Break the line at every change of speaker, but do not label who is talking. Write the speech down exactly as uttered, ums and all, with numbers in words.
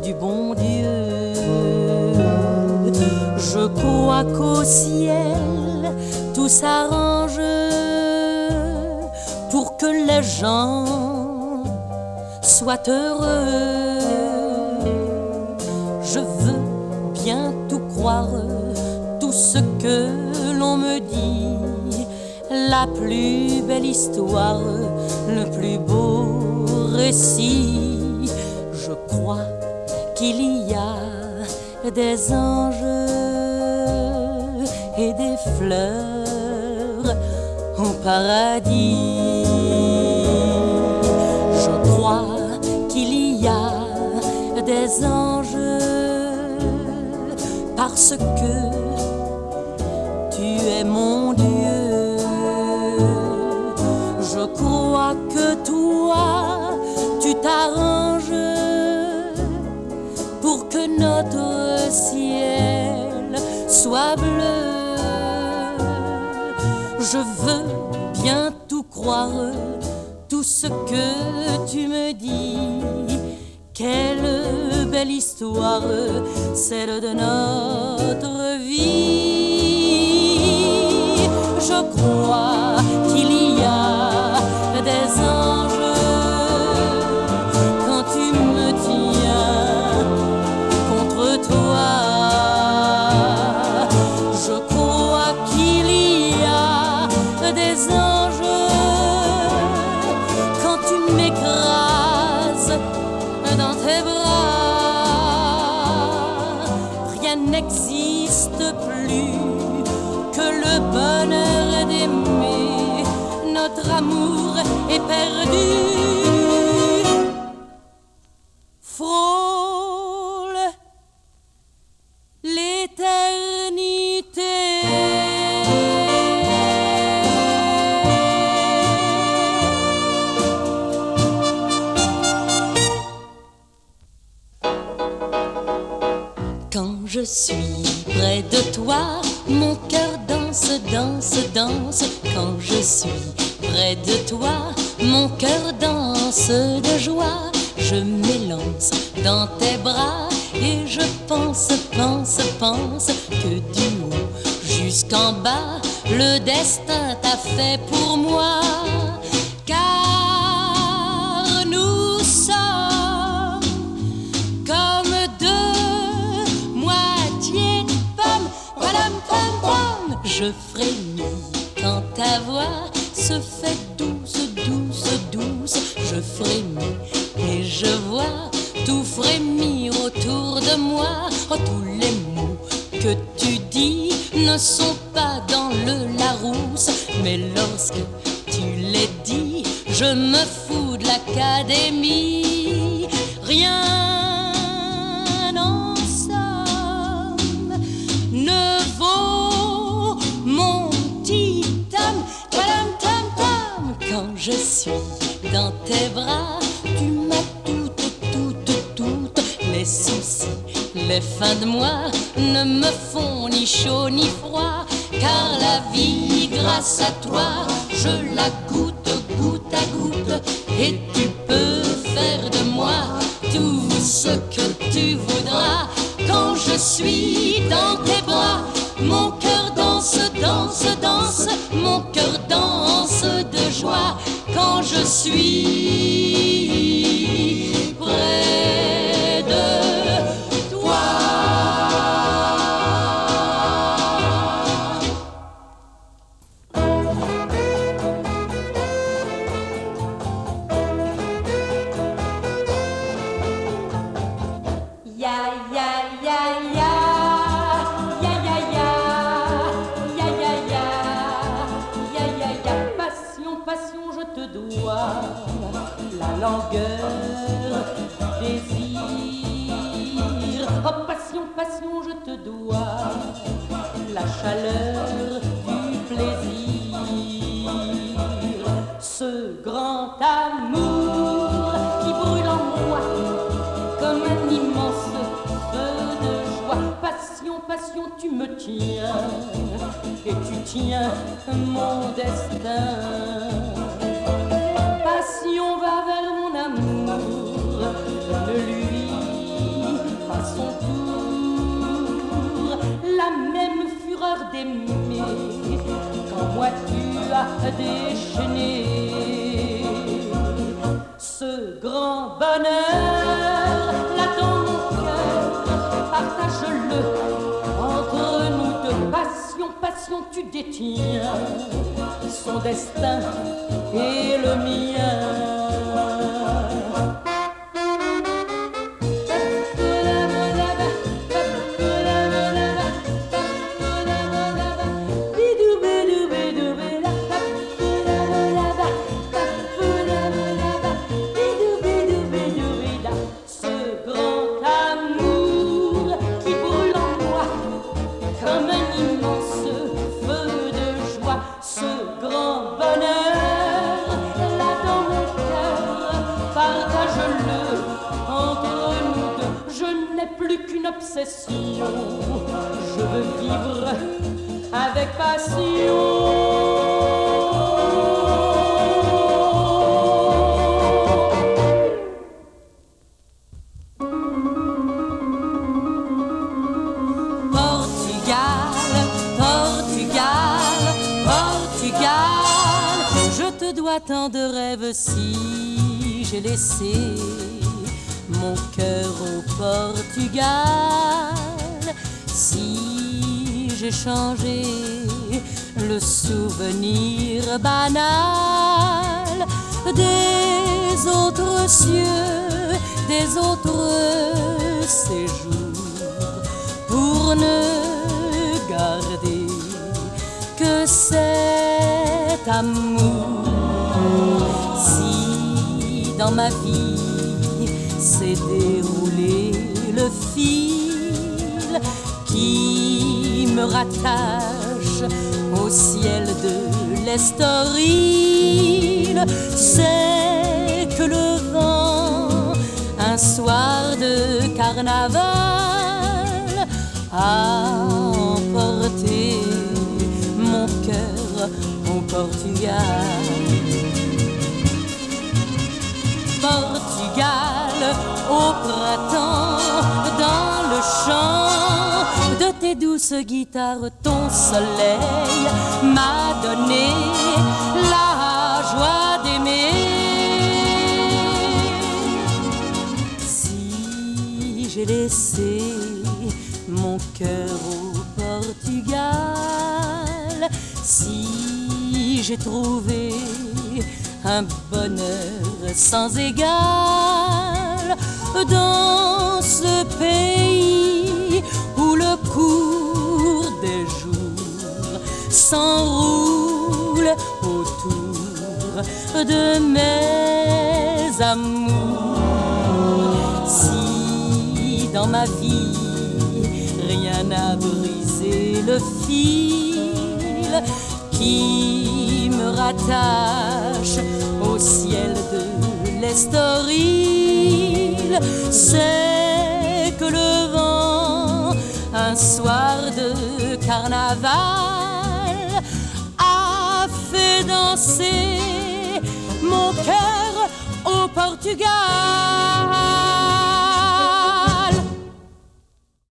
du bon Dieu. Je crois qu'au ciel tout s'arrange pour que les gens soient heureux. Je veux bien tout croire, tout ce que l'on me dit, la plus belle histoire, le plus beau récit. Je crois qu'il y a des anges et des fleurs au paradis. Je crois qu'il y a des anges parce que tu es mon Dieu. Je crois que toi, tu t'arranges pour que notre ciel soit bleu. Je veux bien tout croire, tout ce que tu me dis. Quelle belle histoire, celle de notre vie. Je crois qu'il y a des anges quand tu me tiens contre toi. Je crois qu'il y a des anges quand tu m'écrases dans tes bras. Rien n'existe plus que le bonheur d'aimer. Notre amour est perdu. Frôle l'éternité. Quand je suis près de toi, mon cœur danse, danse, danse. Quand je suis près de toi, mon cœur danse de joie. Je m'élance dans tes bras et je pense, pense, pense que du haut jusqu'en bas, le destin t'a fait pour moi. Car nous sommes comme deux moitiés de pomme. Padam, pam, pam. Je frémis quand ta voix se fait douce, douce, douce. Je frémis et je vois tout frémir autour de moi. Oh, tous les mots que tu dis ne sont pas dans le Larousse, mais lorsque tu les dis, je me fous de l'académie. Rien en somme ne vaut mon petit tam, tam, tam, tam. Quand je suis dans tes bras, tu m'as toute, toute, toute. Les soucis, les fins de mois ne me font ni chaud ni froid, car la vie, grâce à toi, je la goûte, goutte à goutte. Et tu peux faire de moi tout ce que tu voudras. Quand je suis dans tes bras, mon cœur danse, danse, danse. Mon cœur danse de joie quand je suis près de toi. Ya ya ya ya ya ya ya ya ya ya ya ya ya. Passion, passion, je te dois la langueur du désir. Oh passion, passion, je te dois la chaleur du plaisir. Ce grand amour qui brûle en moi comme un immense feu de joie. Passion, passion, tu me tiens et tu tiens mon destin. Passion, va vers mon amour, ne lui dont tu détiens son destin et le mien. Obsession, je veux vivre avec passion. Portugal, Portugal, Portugal, je te dois tant de rêves si j'ai laissé mon cœur au Portugal, si j'ai changé le souvenir banal des autres cieux, des autres séjours, pour ne garder que cet amour. Si dans ma vie s'est déroulé le fil qui me rattache au ciel de l'Estoril, c'est que le vent, un soir de carnaval, a emporté mon cœur au Portugal. Portugal, au printemps, dans le chant de tes douces guitares, ton soleil m'a donné la joie d'aimer. Si j'ai laissé mon cœur au Portugal, si j'ai trouvé un bonheur sans égal dans ce pays où le cours des jours s'enroule autour de mes amours. Si dans ma vie rien n'a brisé le fil qui me rattache au ciel de l'Estoril, c'est que le vent, un soir de carnaval, a fait danser mon cœur au Portugal.